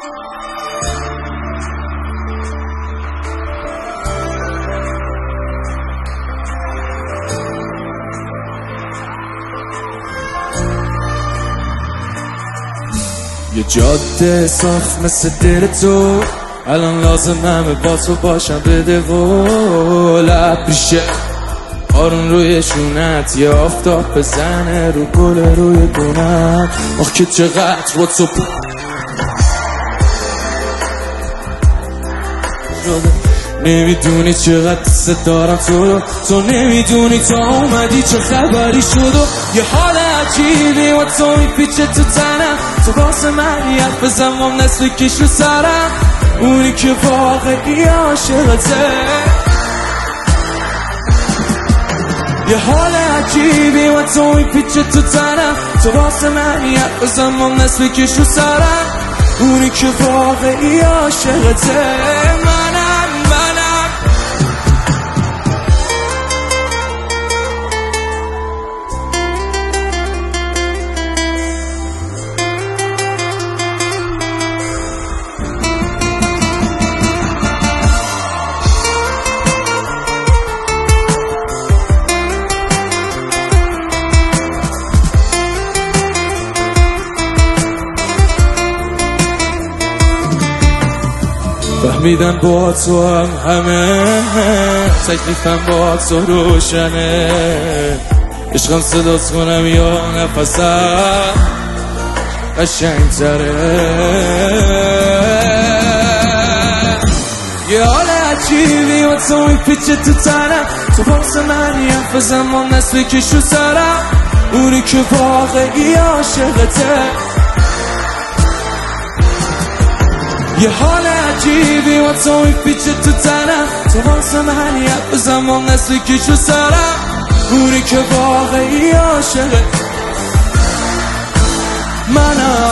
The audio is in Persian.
یه جاده صاف مثل دل تو، الان لازم همه با تو باشم بده و لب ریشه آرون روی شونت، یه آفتاب بزنه رو گل روی گونت. آخ که چقدر با تو نمیدونی چقدر دوست دارم تو نمیدونی تا اومدی چه خبری شد و یه حال عجیبی و تو میپیچه تو تنم، تو واسه من حرف بزن و نصف کش رو سرم، اونی که واقعی عاشقته. یه حال عجیبی و تو میپیچه تو تنم، تو واسه من حرف بزن و نصف کش رو سرم، اونی که واقعی عاشقته. فهمیدن با تو همه تکلیفم با تو روشنه، عشقم صدات کنم یا نفسم قشنگ تره. یه حال عجیبی و تو میپیچه تو تنم، تو واسه من حرف بزن و نصف کش رو سرم، اونی که واقعی عاشقته. یه حال عجیبی و تو میپیچه تو تنم، تو واسه من حرف بزن و نصف کش رو سرم، اونی که واقعی عاشقه منم.